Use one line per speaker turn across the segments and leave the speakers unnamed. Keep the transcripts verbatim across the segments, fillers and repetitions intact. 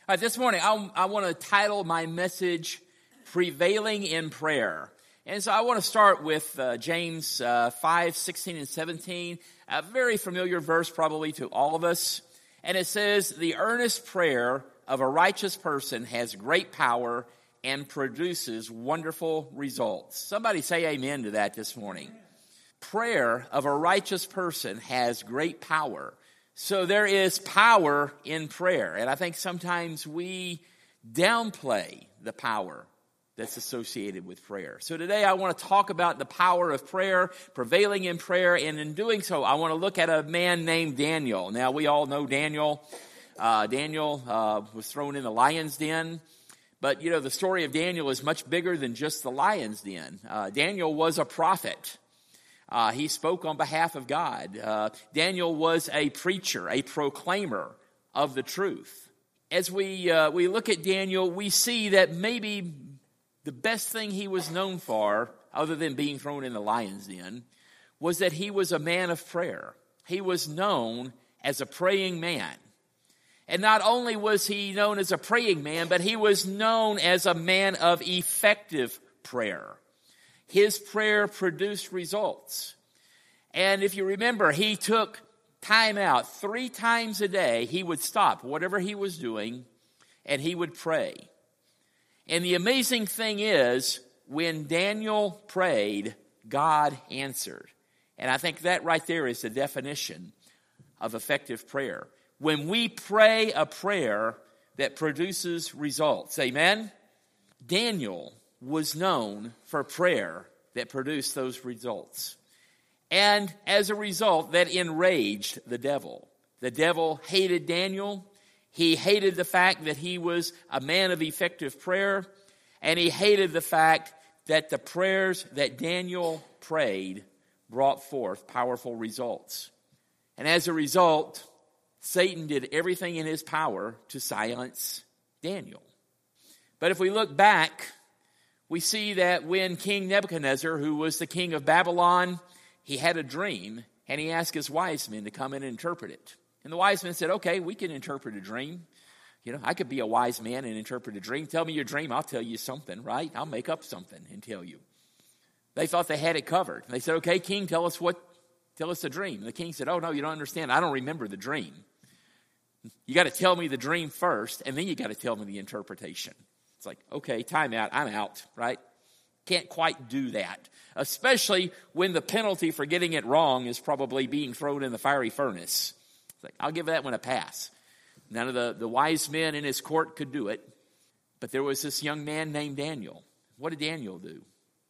All right, this morning I, I want to title my message, Prevailing in Prayer. And so I want to start with uh, James uh, five, sixteen and seventeen, a very familiar verse probably to all of us. And it says, the earnest prayer of a righteous person has great power and produces wonderful results. Somebody say amen to that this morning. Prayer of a righteous person has great power. So there is power in prayer. And I think sometimes we downplay the power that's associated with prayer. So today I want to talk about the power of prayer, prevailing in prayer. And in doing so, I want to look at a man named Daniel. Now, we all know Daniel. Uh, Daniel uh, was thrown in the lion's den. But, you know, the story of Daniel is much bigger than just the lion's den. Uh, Daniel was a prophet. Uh, he spoke on behalf of God. Uh, Daniel was a preacher, a proclaimer of the truth. As we uh, we look at Daniel, we see that maybe the best thing he was known for, other than being thrown in the lion's den, was that he was a man of prayer. He was known as a praying man. And not only was he known as a praying man, but he was known as a man of effective prayer. His prayer produced results. And if you remember, he took time out. Three times a day, he would stop whatever he was doing, and he would pray. And the amazing thing is, when Daniel prayed, God answered. And I think that right there is the definition of effective prayer. When we pray a prayer that produces results. Amen? Daniel was known for prayer that produced those results. And as a result, that enraged the devil. The devil hated Daniel. He hated the fact that he was a man of effective prayer. And he hated the fact that the prayers that Daniel prayed brought forth powerful results. And as a result, Satan did everything in his power to silence Daniel. But if we look back, we see that when King Nebuchadnezzar, who was the king of Babylon, he had a dream, and he asked his wise men to come and interpret it. And the wise men said, okay, we can interpret a dream. You know, I could be a wise man and interpret a dream. Tell me your dream, I'll tell you something, right? I'll make up something and tell you. They thought they had it covered. They said, okay, king, tell us what, tell us the dream. And the king said, oh, no, you don't understand. I don't remember the dream. You got to tell me the dream first, and then you got to tell me the interpretation. It's like, okay, time out, I'm out, right? Can't quite do that. Especially when the penalty for getting it wrong is probably being thrown in the fiery furnace. It's like, I'll give that one a pass. None of the, the wise men in his court could do it. But there was this young man named Daniel. What did Daniel do?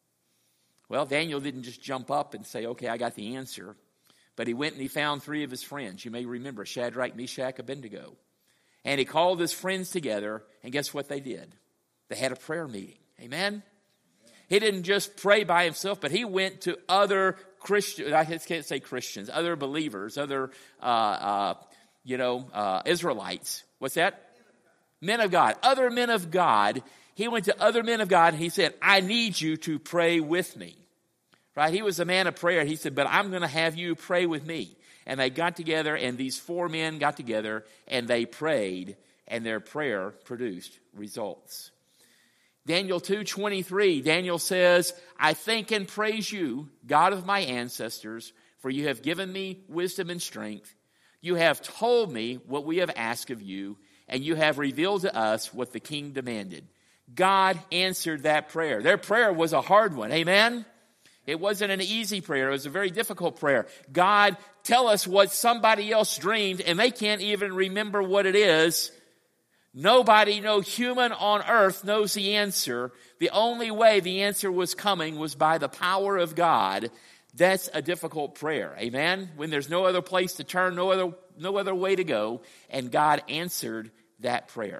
Well, Daniel didn't just jump up and say, okay, I got the answer. But he went and he found three of his friends. You may remember Shadrach, Meshach, Abednego. And he called his friends together, and guess what they did? They had a prayer meeting. Amen? He didn't just pray by himself, but he went to other Christians, I can't say Christians, other believers, other, uh, uh, you know, uh, Israelites. What's that? Men of God. Other men of God. He went to other men of God, and he said, I need you to pray with me. Right? He was a man of prayer. He said, but I'm going to have you pray with me. And they got together, and these four men got together, and they prayed, and their prayer produced results. Daniel two twenty-three, Daniel says, I thank and praise you, God of my ancestors, for you have given me wisdom and strength. You have told me what we have asked of you, and you have revealed to us what the king demanded. God answered that prayer. Their prayer was a hard one. Amen? It wasn't an easy prayer. It was a very difficult prayer. God, tell us what somebody else dreamed, and they can't even remember what it is. Nobody, no human on earth knows the answer. The only way the answer was coming was by the power of God. That's a difficult prayer. Amen? When there's no other place to turn, no other, no other way to go, and God answered that prayer.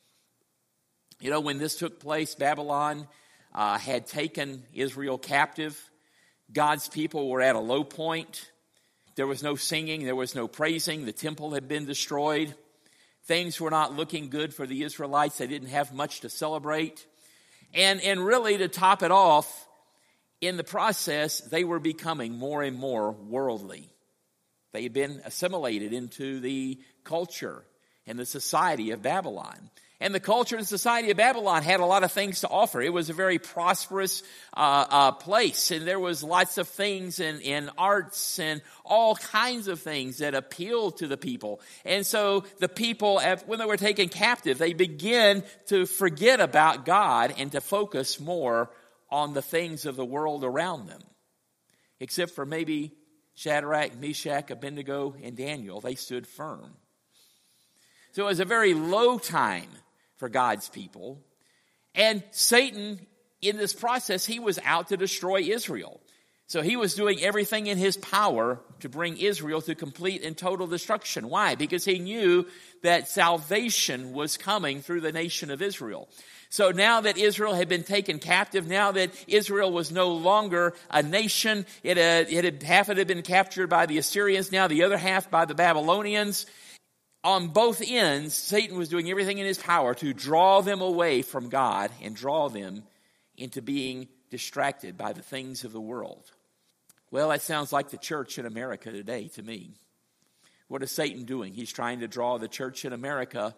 You know, when this took place, Babylon uh, had taken Israel captive. God's people were at a low point. There was no singing. There was no praising. The temple had been destroyed. Things were not looking good for the Israelites. They didn't have much to celebrate. And, and really, to top it off, in the process, they were becoming more and more worldly. They had been assimilated into the culture and the society of Babylon. And the culture and society of Babylon had a lot of things to offer. It was a very prosperous uh, uh, place, and there was lots of things in, in arts and all kinds of things that appealed to the people. And so the people, when they were taken captive, they began to forget about God and to focus more on the things of the world around them. Except for maybe Shadrach, Meshach, Abednego, and Daniel. They stood firm. So it was a very low time for God's people. And Satan, in this process, he was out to destroy Israel. So he was doing everything in his power to bring Israel to complete and total destruction. Why? Because he knew that salvation was coming through the nation of Israel. So now that Israel had been taken captive, now that Israel was no longer a nation, it had, it had, half of it had been captured by the Assyrians, now the other half by the Babylonians. On both ends, Satan was doing everything in his power to draw them away from God and draw them into being distracted by the things of the world. Well, that sounds like the church in America today to me. What is Satan doing? He's trying to draw the church in America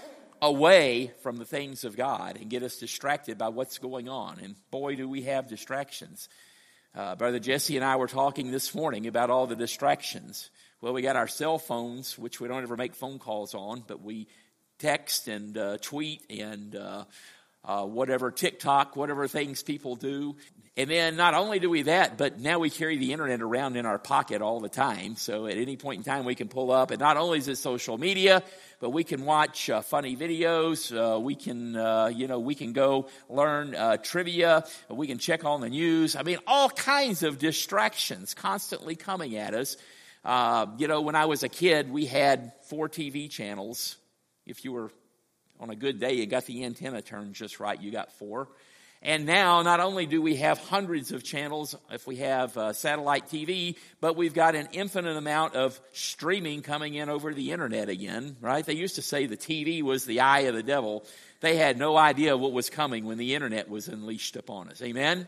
away from the things of God and get us distracted by what's going on. And boy, do we have distractions. Uh, Brother Jesse and I were talking this morning about all the distractions. Well, we got our cell phones, which we don't ever make phone calls on, but we text and uh, tweet and uh, uh, whatever, TikTok, whatever things people do. And then not only do we that, but now we carry the internet around in our pocket all the time. So at any point in time we can pull up. And not only is it social media, but we can watch uh, funny videos. Uh, we can, uh, you know, we can go learn uh, trivia. We can check on the news. I mean, all kinds of distractions constantly coming at us. Uh, you know, when I was a kid, we had four T V channels. If you were on a good day, you got the antenna turned just right, you got four. And now, not only do we have hundreds of channels if we have uh, satellite T V, but we've got an infinite amount of streaming coming in over the internet again, right? They used to say the T V was the eye of the devil. They had no idea what was coming when the internet was unleashed upon us. Amen?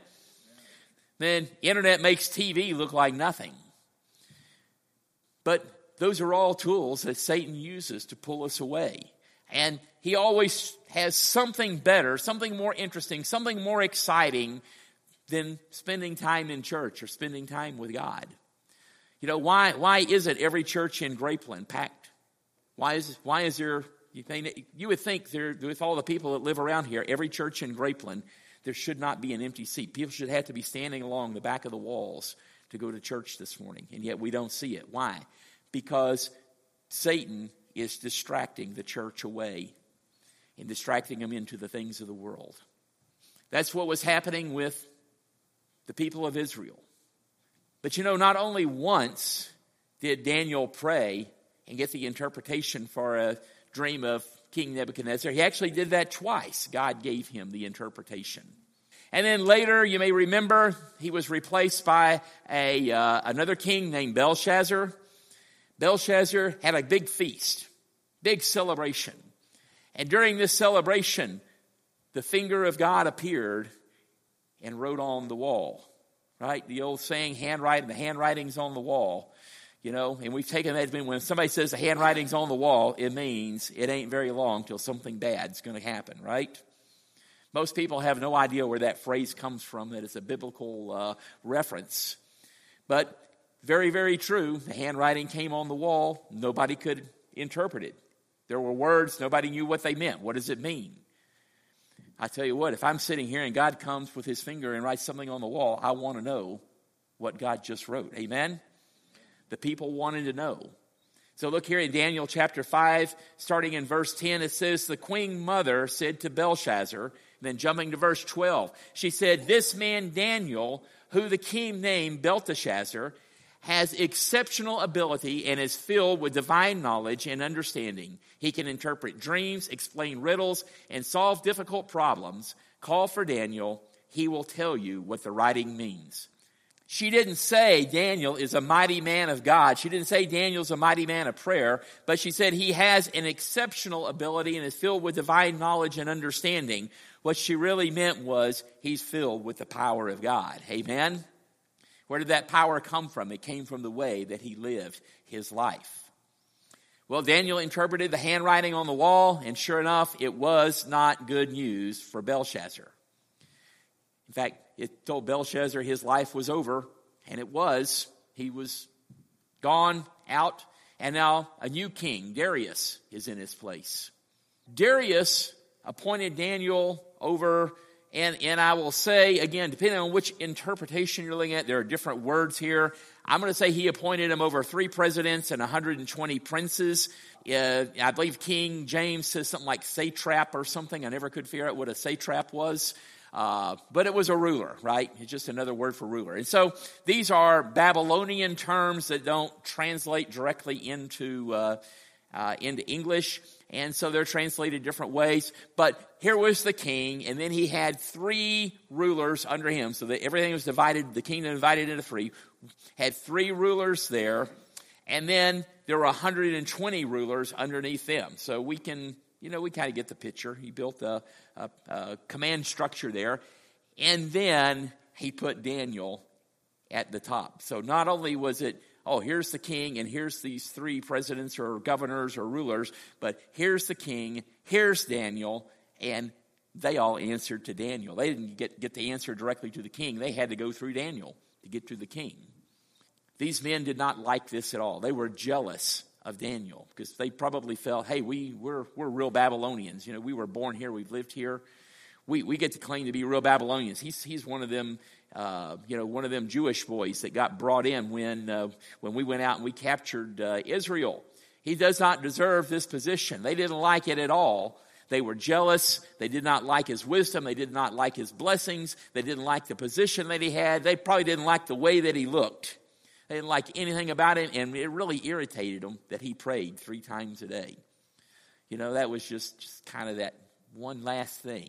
Then, internet makes T V look like nothing. But those are all tools that Satan uses to pull us away. And he always has something better, something more interesting, something more exciting than spending time in church or spending time with God. You know, why why isn't every church in Grapeland packed? Why is why is there, you think, you would think there, with all the people that live around here, every church in Grapeland, there should not be an empty seat. People should have to be standing along the back of the walls to go to church this morning, and yet we don't see it. Why? Because Satan is distracting the church away and distracting them into the things of the world. That's what was happening with the people of Israel. But you know, not only once did Daniel pray and get the interpretation for a dream of King Nebuchadnezzar, he actually did that twice. God gave him the interpretation. And then later, you may remember, he was replaced by a uh, another king named Belshazzar. Belshazzar had a big feast, big celebration. And during this celebration, the finger of God appeared and wrote on the wall. Right? The old saying, handwriting, the handwriting's on the wall. You know, and we've taken that to mean when somebody says the handwriting's on the wall, it means it ain't very long till something bad's going to happen, right? Most people have no idea where that phrase comes from, that it's a biblical uh, reference. But very, very true. The handwriting came on the wall. Nobody could interpret it. There were words. Nobody knew what they meant. What does it mean? I tell you what, if I'm sitting here and God comes with his finger and writes something on the wall, I want to know what God just wrote. Amen? The people wanted to know. So look here in Daniel chapter five, starting in verse ten, it says, the queen mother said to Belshazzar, then jumping to verse twelve, she said, this man Daniel, who the king named Belteshazzar, has exceptional ability and is filled with divine knowledge and understanding. He can interpret dreams, explain riddles, and solve difficult problems. Call for Daniel. He will tell you what the writing means. She didn't say Daniel is a mighty man of God. She didn't say Daniel's a mighty man of prayer, but she said he has an exceptional ability and is filled with divine knowledge and understanding. What she really meant was he's filled with the power of God. Amen? Where did that power come from? It came from the way that he lived his life. Well, Daniel interpreted the handwriting on the wall, and sure enough, it was not good news for Belshazzar. In fact, it told Belshazzar his life was over, and it was. He was gone out, and now a new king, Darius, is in his place. Darius appointed Daniel over, and, and I will say, again, depending on which interpretation you're looking at, there are different words here. I'm going to say he appointed him over three presidents and one hundred twenty princes. Uh, I believe King James says something like satrap or something. I never could figure out what a satrap was. Uh, but it was a ruler, right? It's just another word for ruler. And so these are Babylonian terms that don't translate directly into uh, uh, into English. And so they're translated different ways. But here was the king, and then he had three rulers under him. So that everything was divided, the kingdom divided into three. Had three rulers there. And then there were one hundred twenty rulers underneath them. So we can, you know, we kind of get the picture. He built a, a, a command structure there. And then he put Daniel at the top. So not only was it, oh, here's the king, and here's these three presidents or governors or rulers, but here's the king, here's Daniel, and they all answered to Daniel. They didn't get, get the answer directly to the king. They had to go through Daniel to get to the king. These men did not like this at all. They were jealous of Daniel because they probably felt, hey, we, we're, we're real Babylonians. You know, we were born here. We've lived here. We, we get to claim to be real Babylonians. He's, he's one of them, uh, you know, one of them Jewish boys that got brought in when, uh, when we went out and we captured uh, Israel. He does not deserve this position. They didn't like it at all. They were jealous. They did not like his wisdom. They did not like his blessings. They didn't like the position that he had. They probably didn't like the way that he looked. They didn't like anything about him, and it really irritated them that he prayed three times a day. You know, that was just, just kind of that one last thing.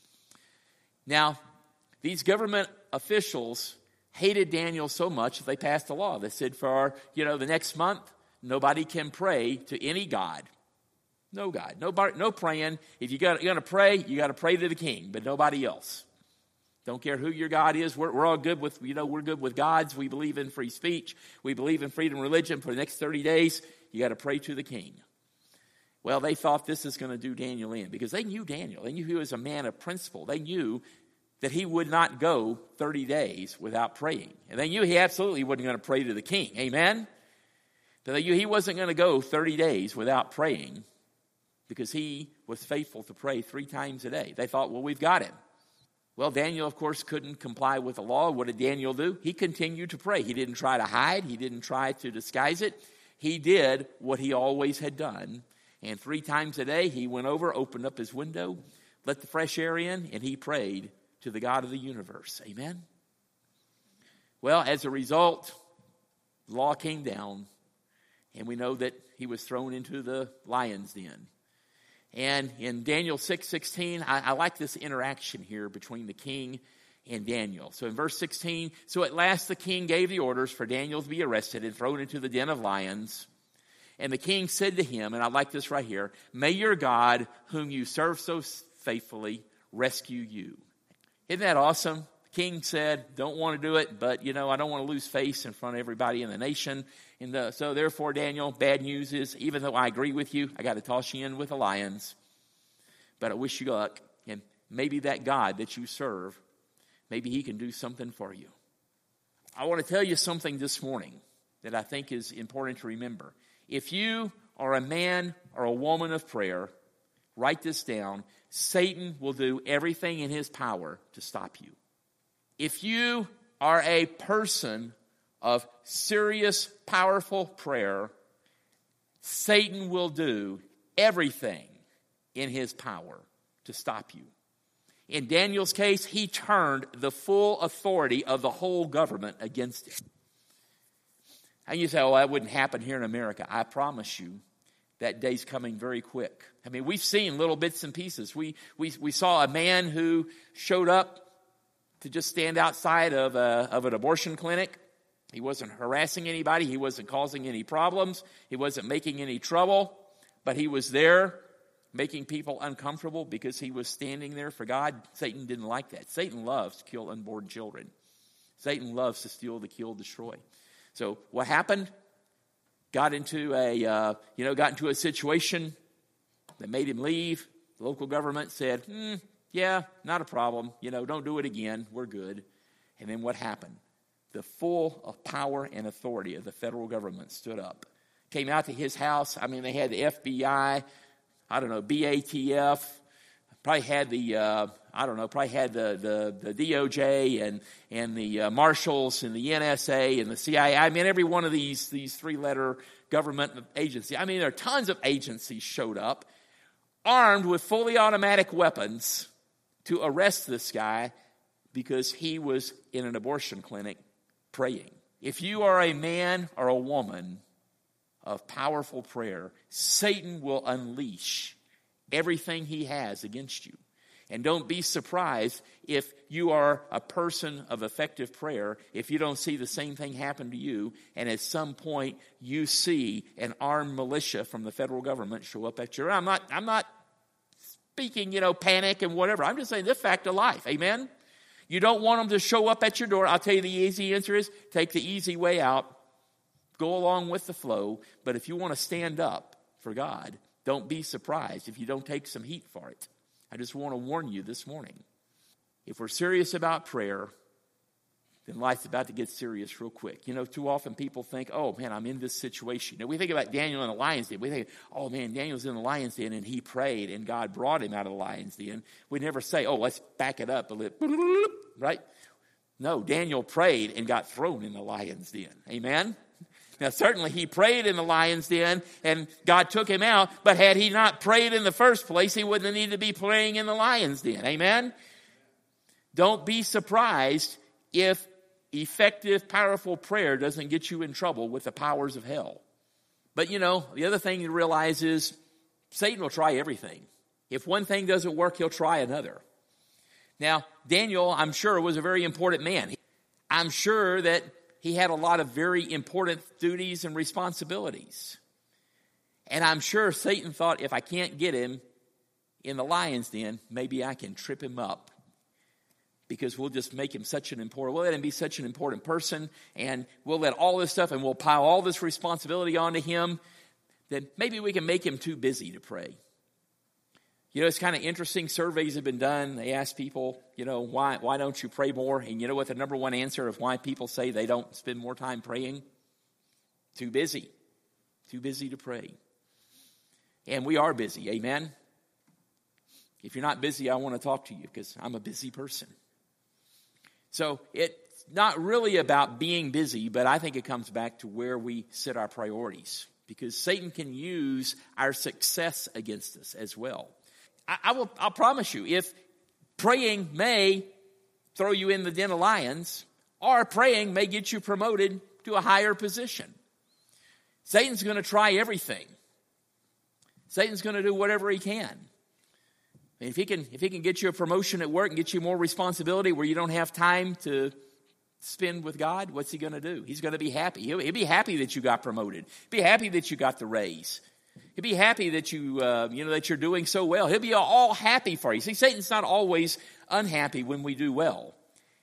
Now, these government officials hated Daniel so much that they passed a law that said for, you know, the next month, nobody can pray to any god. No God. Nobody, no praying. If you got, you're going to pray, you got to pray to the king, but nobody else. Don't care who your God is. We're, we're all good with, you know, we're good with gods. We believe in free speech. We believe in freedom of religion. For the next thirty days, you got to pray to the king. Well, they thought this is going to do Daniel in because they knew Daniel. They knew he was a man of principle. They knew that he would not go thirty days without praying. And they knew he absolutely wasn't going to pray to the king. Amen? But they knew he wasn't going to go thirty days without praying because he was faithful to pray three times a day. They thought, well, we've got him. Well, Daniel, of course, couldn't comply with the law. What did Daniel do? He continued to pray. He didn't try to hide. He didn't try to disguise it. He did what he always had done. And three times a day, he went over, opened up his window, let the fresh air in, and he prayed to the God of the universe. Amen? Well, as a result, the law came down, and we know that he was thrown into the lion's den. And in Daniel six sixteen, I, I like this interaction here between the king and Daniel. So in verse sixteen, so at last the king gave the orders for Daniel to be arrested and thrown into the den of lions. And the king said to him, and I like this right here, may your God, whom you serve so faithfully, rescue you. Isn't that awesome? The king said, don't want to do it, but, you know, I don't want to lose face in front of everybody in the nation. And the, so therefore, Daniel, bad news is, even though I agree with you, I got to toss you in with the lions. But I wish you luck. And maybe that God that you serve, maybe he can do something for you. I want to tell you something this morning that I think is important to remember. If you are a man or a woman of prayer, write this down. Satan will do everything in his power to stop you. If you are a person of serious, powerful prayer, Satan will do everything in his power to stop you. In Daniel's case, he turned the full authority of the whole government against him. And you say, oh, that wouldn't happen here in America. I promise you, that day's coming very quick. I mean, we've seen little bits and pieces. We, we, we saw a man who showed up to just stand outside of, a, of an abortion clinic. He wasn't harassing anybody. He wasn't causing any problems. He wasn't making any trouble. But he was there making people uncomfortable because he was standing there for God. Satan didn't like that. Satan loves to kill unborn children. Satan loves to steal, to kill, destroy. So what happened? got into a, uh, you know, got into a situation that made him leave. The local government said, hmm, yeah, not a problem. You know, don't do it again. We're good. And then what happened? The full power and authority of the federal government stood up. Came out to his house. I mean, they had the F B I, I don't know, B A T F, probably had the, uh, I don't know, probably had the, the, the D O J and, and the uh, marshals and the N S A and the C I A. I mean, every one of these, these three-letter government agencies. I mean, there are tons of agencies showed up, armed with fully automatic weapons to arrest this guy because he was in an abortion clinic praying. If you are a man or a woman of powerful prayer, Satan will unleash everything he has against you. And don't be surprised if you are a person of effective prayer, if you don't see the same thing happen to you, and at some point you see an armed militia from the federal government show up at your... I'm not, I'm not speaking, you know, panic and whatever. I'm just saying the fact of life. Amen? You don't want them to show up at your door. I'll tell you the easy answer is take the easy way out. Go along with the flow. But if you want to stand up for God, don't be surprised if you don't take some heat for it. I just want to warn you this morning. If we're serious about prayer, then life's about to get serious real quick. You know, too often people think, oh, man, I'm in this situation. You know, we think about Daniel in the lion's den. We think, oh, man, Daniel's in the lion's den, and he prayed, and God brought him out of the lion's den. We never say, oh, let's back it up a little, right? No, Daniel prayed and got thrown in the lion's den. Amen? Now, certainly he prayed in the lion's den, and God took him out, but had he not prayed in the first place, he wouldn't have needed to be praying in the lion's den. Amen? Don't be surprised if effective, powerful prayer doesn't get you in trouble with the powers of hell. But, you know, the other thing you realize is Satan will try everything. If one thing doesn't work, he'll try another. Now, Daniel, I'm sure, was a very important man. I'm sure that he had a lot of very important duties and responsibilities. And I'm sure Satan thought, if I can't get him in the lion's den, maybe I can trip him up. Because we'll just make him such an important, we'll let him be such an important person, and we'll let all this stuff, and we'll pile all this responsibility onto him, that maybe we can make him too busy to pray. You know, it's kind of interesting. Surveys have been done. They ask people, you know, why why don't you pray more? And you know what the number one answer of why people say they don't spend more time praying? Too busy. Too busy to pray. And we are busy. Amen? If you're not busy, I want to talk to you because I'm a busy person. So it's not really about being busy, but I think it comes back to where we set our priorities. Because Satan can use our success against us as well. I, I will, I'll promise you, if praying may throw you in the den of lions, or praying may get you promoted to a higher position. Satan's going to try everything. Satan's going to do whatever he can. If he can, if he can get you a promotion at work and get you more responsibility where you don't have time to spend with God, what's he going to do? He's going to be happy. He'll, he'll be happy that you got promoted. He'll be happy that you got the raise. He'll be happy that you, uh, you know, that you're doing so well. He'll be all happy for you. See, Satan's not always unhappy when we do well.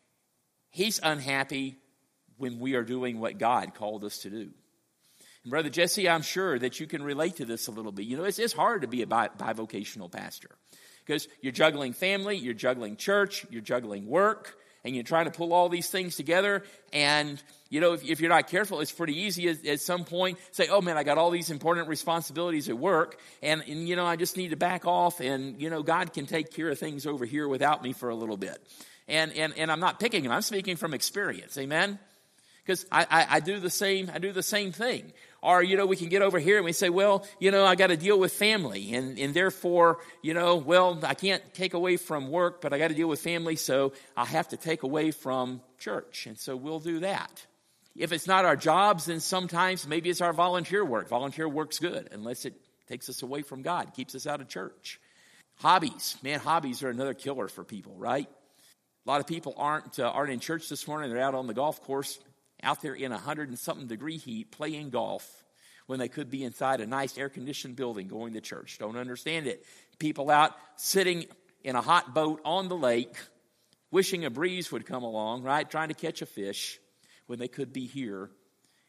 He's unhappy when we are doing what God called us to do. And Brother Jesse, I'm sure that you can relate to this a little bit. You know, it's, it's hard to be a bi- bivocational pastor. Because you're juggling family, you're juggling church, you're juggling work, and you're trying to pull all these things together. And, you know, if, if you're not careful, it's pretty easy at, at some point say, oh, man, I got all these important responsibilities at work. And, and, you know, I just need to back off. And, you know, God can take care of things over here without me for a little bit. And and, and I'm not picking him. I'm speaking from experience. Amen? Because I, I, I do the same, I do the same thing. Or, you know, we can get over here and we say, well, you know, I got to deal with family. And, and therefore, you know, well, I can't take away from work, but I got to deal with family. So I'll have to take away from church. And so we'll do that. If it's not our jobs, then sometimes maybe it's our volunteer work. Volunteer work's good unless it takes us away from God, keeps us out of church. Hobbies. Man, hobbies are another killer for people, right? A lot of people aren't, uh, aren't in church this morning. They're out on the golf course, out there in a hundred and something degree heat playing golf when they could be inside a nice air-conditioned building going to church. Don't understand it. People out sitting in a hot boat on the lake, wishing a breeze would come along, right? Trying to catch a fish when they could be here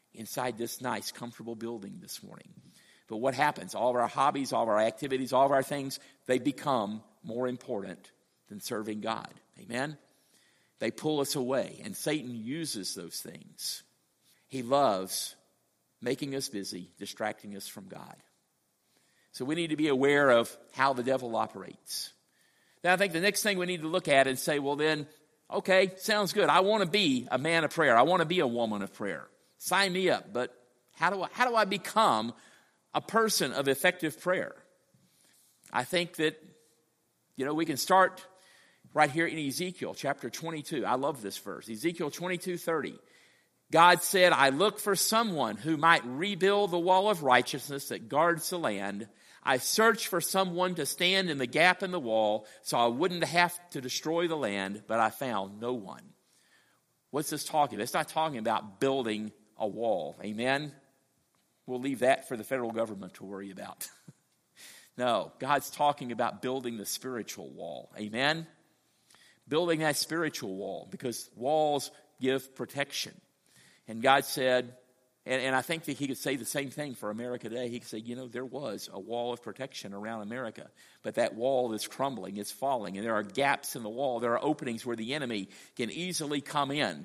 inside this nice, comfortable building this morning. But what happens? All of our hobbies, all of our activities, all of our things, they become more important than serving God. Amen? They pull us away, and Satan uses those things. He loves making us busy, distracting us from God. So we need to be aware of how the devil operates. Now I think the next thing we need to look at and say, well then, okay, sounds good. I want to be a man of prayer. I want to be a woman of prayer. Sign me up. But how do I, how do I become a person of effective prayer? I think that, you know, we can start right here in Ezekiel chapter twenty-two. I love this verse. Ezekiel twenty-two thirty. God said, I look for someone who might rebuild the wall of righteousness that guards the land. I searched for someone to stand in the gap in the wall so I wouldn't have to destroy the land, but I found no one. What's this talking about? It's not talking about building a wall. Amen? We'll leave that for the federal government to worry about. No, God's talking about building the spiritual wall. Amen? Building that spiritual wall, because walls give protection. And God said, and, and I think that he could say the same thing for America today. He could say, you know, there was a wall of protection around America, but that wall is crumbling, it's falling, and there are gaps in the wall. There are openings where the enemy can easily come in.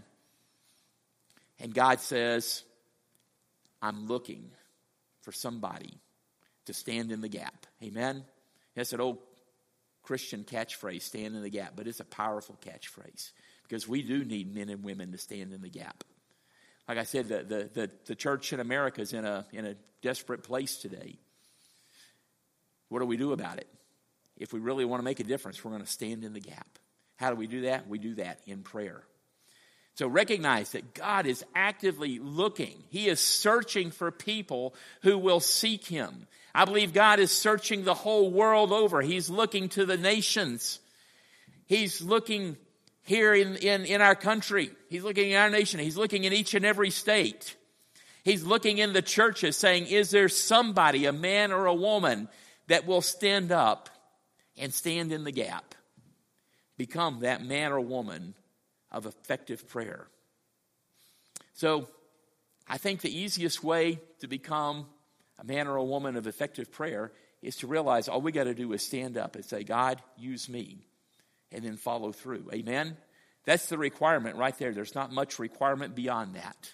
And God says, I'm looking for somebody to stand in the gap. Amen? That's an old Christian catchphrase, stand in the gap, but it's a powerful catchphrase because we do need men and women to stand in the gap. Like I said, the, the, the, the church in America is in a, in a desperate place today. What do we do about it? If we really want to make a difference, we're going to stand in the gap. How do we do that? We do that in prayer. So recognize that God is actively looking. He is searching for people who will seek him. I believe God is searching the whole world over. He's looking to the nations. He's looking here in, in, in our country. He's looking in our nation. He's looking in each and every state. He's looking in the churches saying, is there somebody, a man or a woman, that will stand up and stand in the gap? Become that man or woman of effective prayer. So I think the easiest way to become a man or a woman of effective prayer is to realize all we got to do is stand up and say, God, use me. And then follow through. Amen? That's the requirement right there. There's not much requirement beyond that.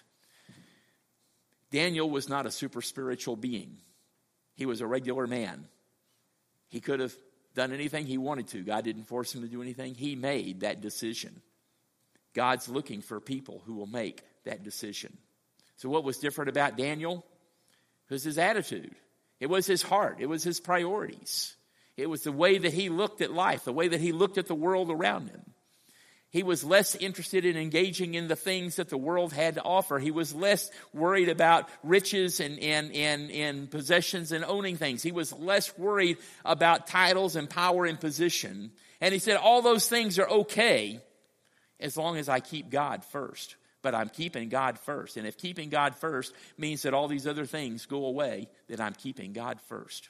Daniel was not a super spiritual being. He was a regular man. He could have done anything he wanted to. God didn't force him to do anything. He made that decision. God's looking for people who will make that decision. So what was different about Daniel? It was his attitude. It was his heart. It was his priorities. It was the way that he looked at life, the way that he looked at the world around him. He was less interested in engaging in the things that the world had to offer. He was less worried about riches and, and, and, and possessions and owning things. He was less worried about titles and power and position. And he said, all those things are okay as long as I keep God first. But I'm keeping God first. And if keeping God first means that all these other things go away, then I'm keeping God first.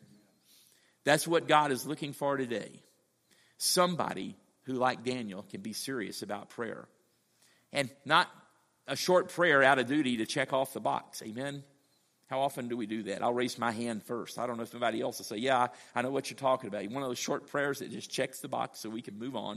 That's what God is looking for today. Somebody who, like Daniel, can be serious about prayer. And not a short prayer out of duty to check off the box. Amen? How often do we do that? I'll raise my hand first. I don't know if anybody else will say, yeah, I, I know what you're talking about. One of those short prayers that just checks the box so we can move on.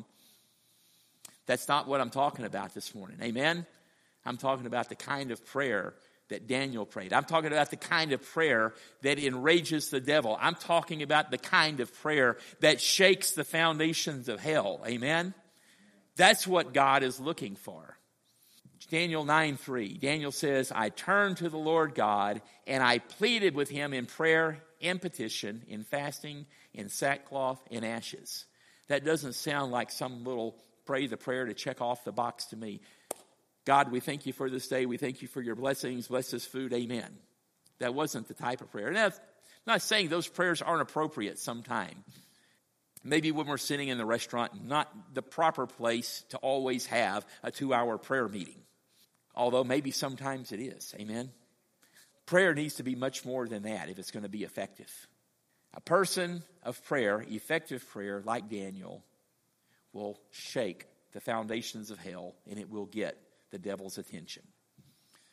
That's not what I'm talking about this morning. Amen? I'm talking about the kind of prayer that Daniel prayed. I'm talking about the kind of prayer that enrages the devil. I'm talking about the kind of prayer that shakes the foundations of hell. Amen? That's what God is looking for. Daniel nine three. Daniel says, I turned to the Lord God and I pleaded with him in prayer, in petition, in fasting, in sackcloth, in ashes. That doesn't sound like some little pray the prayer to check off the box to me. God, we thank you for this day. We thank you for your blessings. Bless this food. Amen. That wasn't the type of prayer. Now, I'm not saying those prayers aren't appropriate sometime. Maybe when we're sitting in the restaurant, not the proper place to always have a two-hour prayer meeting. Although maybe sometimes it is. Amen. Prayer needs to be much more than that if it's going to be effective. A person of prayer, effective prayer, like Daniel, will shake the foundations of hell and it will get the devil's attention.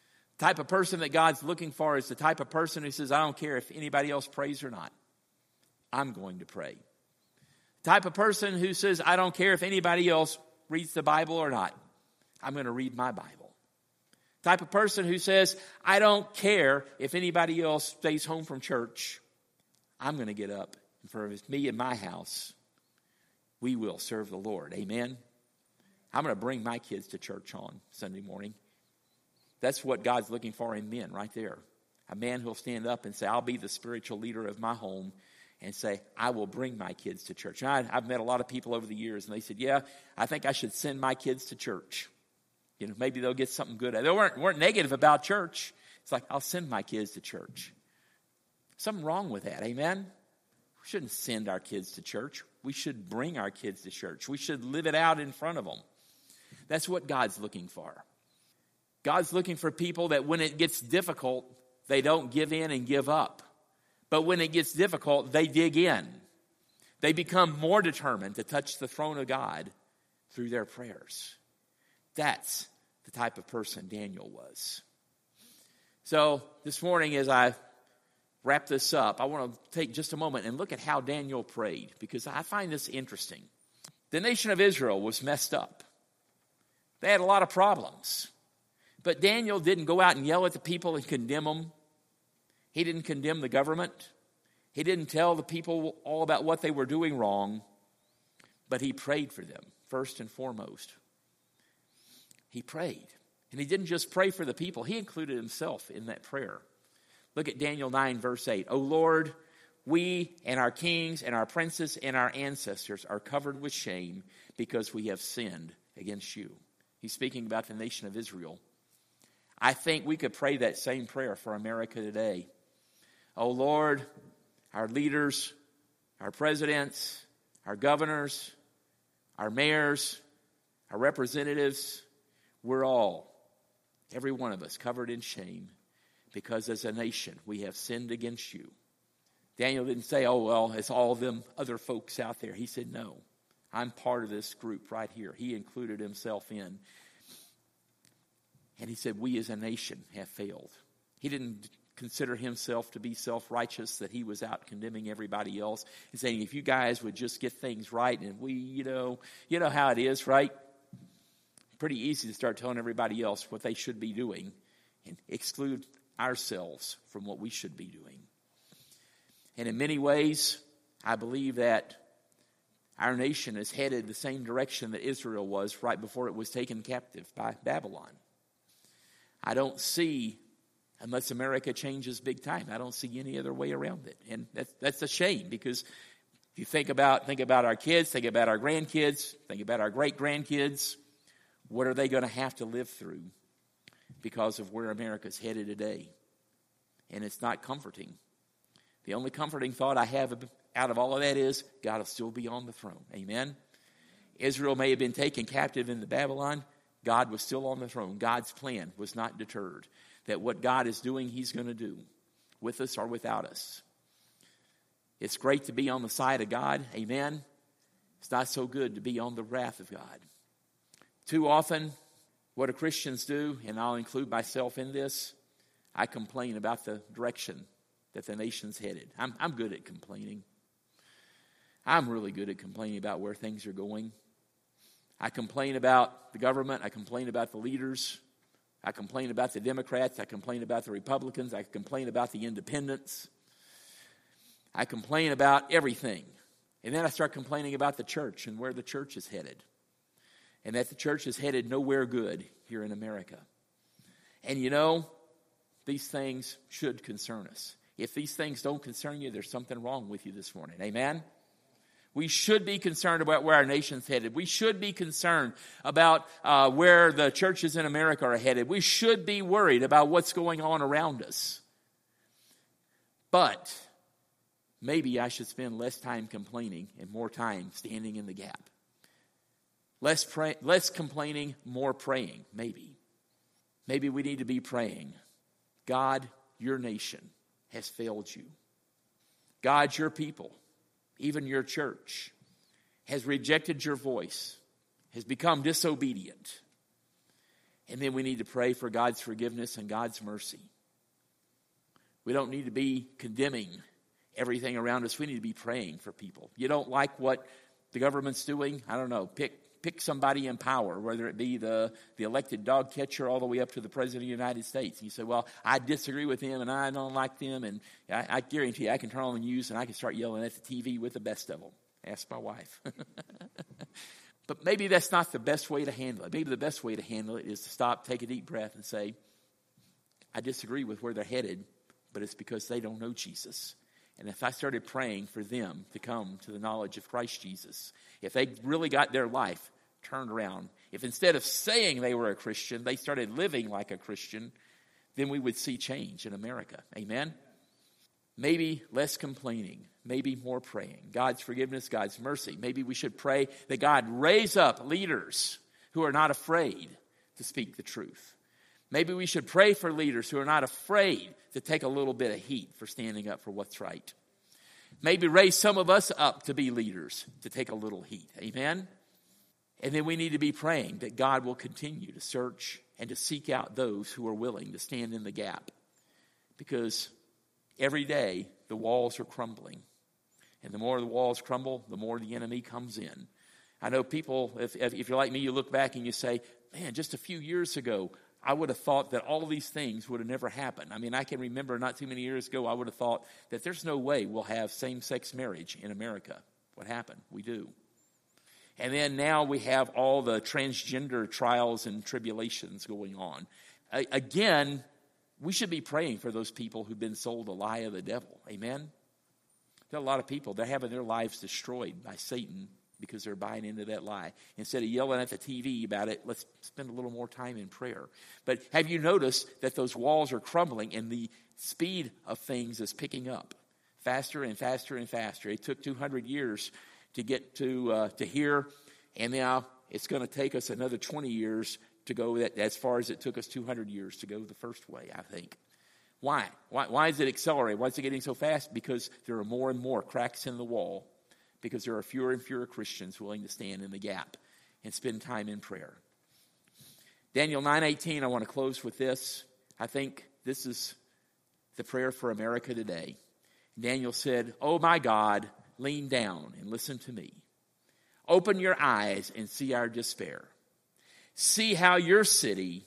type of person that God's looking for is the type of person who says, I don't care if anybody else prays or not. I'm going to pray. Type of person who says, I don't care if anybody else reads the Bible or not. I'm going to read my Bible. Type of person who says, I don't care if anybody else stays home from church. I'm going to get up. And for me and my house, we will serve the Lord. Amen. I'm going to bring my kids to church on Sunday morning. That's what God's looking for in men right there. A man who'll stand up and say, I'll be the spiritual leader of my home, and say, I will bring my kids to church. And I, I've met a lot of people over the years, and they said, yeah, I think I should send my kids to church. You know, maybe they'll get something good. They weren't, weren't negative about church. It's like, I'll send my kids to church. Something wrong with that, amen? We shouldn't send our kids to church. We should bring our kids to church. We should live it out in front of them. That's what God's looking for. God's looking for people that when it gets difficult, they don't give in and give up. But when it gets difficult, they dig in. They become more determined to touch the throne of God through their prayers. That's the type of person Daniel was. So this morning, as I wrap this up, I want to take just a moment and look at how Daniel prayed, because I find this interesting. The nation of Israel was messed up. They had a lot of problems. But Daniel didn't go out and yell at the people and condemn them. He didn't condemn the government. He didn't tell the people all about what they were doing wrong. But he prayed for them, first and foremost. He prayed. And he didn't just pray for the people. He included himself in that prayer. Look at Daniel nine, verse eight. O Lord, we and our kings and our princes and our ancestors are covered with shame because we have sinned against you. He's speaking about the nation of Israel. I think we could pray that same prayer for America today. Oh Lord, our leaders, our presidents, our governors, our mayors, our representatives, we're all, every one of us, covered in shame because as a nation we have sinned against you. Daniel didn't say, oh, well, it's all them other folks out there. He said, no, I'm part of this group right here. He included himself in. And he said, we as a nation have failed. He didn't consider himself to be self-righteous, that he was out condemning everybody else and saying, if you guys would just get things right, and we, you know, you know how it is, right? Pretty easy to start telling everybody else what they should be doing and exclude ourselves from what we should be doing. And in many ways, I believe that our nation is headed the same direction that Israel was right before it was taken captive by Babylon. I don't see, unless America changes big time, I don't see any other way around it. And that's, that's a shame, because if you think about, think about our kids, think about our grandkids, think about our great-grandkids, what are they going to have to live through because of where America's headed today? And it's not comforting. The only comforting thought I have out of all of that is God will still be on the throne. Amen? Israel may have been taken captive into Babylon. God was still on the throne. God's plan was not deterred. That what God is doing, he's going to do, with us or without us. It's great to be on the side of God. Amen? It's not so good to be on the wrath of God. Too often, what do Christians do, and I'll include myself in this, I complain about the direction that the nation's headed. I'm, I'm good at complaining. I'm really good at complaining about where things are going. I complain about the government. I complain about the leaders. I complain about the Democrats. I complain about the Republicans. I complain about the independents. I complain about everything. And then I start complaining about the church and where the church is headed. And that the church is headed nowhere good here in America. And you know, these things should concern us. If these things don't concern you, there's something wrong with you this morning. Amen? We should be concerned about where our nation's headed. We should be concerned about uh, where the churches in America are headed. We should be worried about what's going on around us. But maybe I should spend less time complaining and more time standing in the gap. Less, pray, less complaining, more praying, maybe. Maybe we need to be praying, God, your nation has failed you. God, your people, even your church, has rejected your voice, has become disobedient. And then we need to pray for God's forgiveness and God's mercy. We don't need to be condemning everything around us. We need to be praying for people. You don't like what the government's doing? I don't know. Pick pick somebody in power, whether it be the, the elected dog catcher all the way up to the President of the United States. And you say, well, I disagree with him and I don't like them. And I, I guarantee you, I can turn on the news and I can start yelling at the T V with the best of them. Ask my wife. But maybe that's not the best way to handle it. Maybe the best way to handle it is to stop, take a deep breath and say, I disagree with where they're headed, but it's because they don't know Jesus. And if I started praying for them to come to the knowledge of Christ Jesus, if they really got their life turned around, if instead of saying they were a Christian, they started living like a Christian, then we would see change in America. Amen? Maybe less complaining, maybe more praying. God's forgiveness, God's mercy. Maybe we should pray that God raise up leaders who are not afraid to speak the truth. Maybe we should pray for leaders who are not afraid to take a little bit of heat for standing up for what's right. Maybe raise some of us up to be leaders, to take a little heat. Amen? And then we need to be praying that God will continue to search and to seek out those who are willing to stand in the gap. Because every day the walls are crumbling. And the more the walls crumble, the more the enemy comes in. I know people, if, if you're like me, you look back and you say, man, just a few years ago, I would have thought that all of these things would have never happened. I mean, I can remember not too many years ago, I would have thought that there's no way we'll have same-sex marriage in America. What happened? We do. And then now we have all the transgender trials and tribulations going on. I, again, we should be praying for those people who've been sold a lie of the devil. Amen? There are a lot of people, they're having their lives destroyed by Satan because they're buying into that lie. Instead of yelling at the T V about it, let's spend a little more time in prayer. But have you noticed that those walls are crumbling and the speed of things is picking up faster and faster and faster? It took two hundred years to get to uh, to here, and now it's going to take us another twenty years to go that as far as it took us two hundred years to go the first way, I think. Why? Why, why is it accelerating? Why is it getting so fast? Because there are more and more cracks in the wall. Because there are fewer and fewer Christians willing to stand in the gap and spend time in prayer. Daniel nine eighteen, I want to close with this. I think this is the prayer for America today. Daniel said, oh my God, lean down and listen to me. Open your eyes and see our despair. See how your city,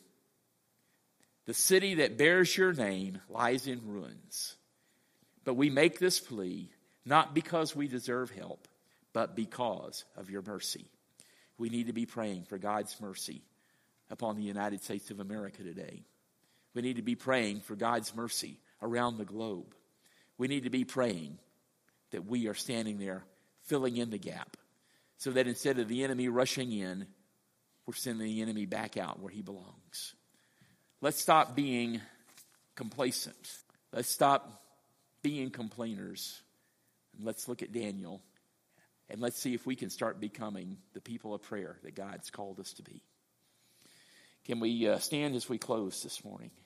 the city that bears your name, lies in ruins. But we make this plea not because we deserve help, but because of your mercy. We need to be praying for God's mercy upon the United States of America today. We need to be praying for God's mercy around the globe. We need to be praying that we are standing there filling in the gap so that instead of the enemy rushing in, we're sending the enemy back out where he belongs. Let's stop being complacent. Let's stop being complainers. And let's look at Daniel, and let's see if we can start becoming the people of prayer that God's called us to be. Can we uh, stand as we close this morning?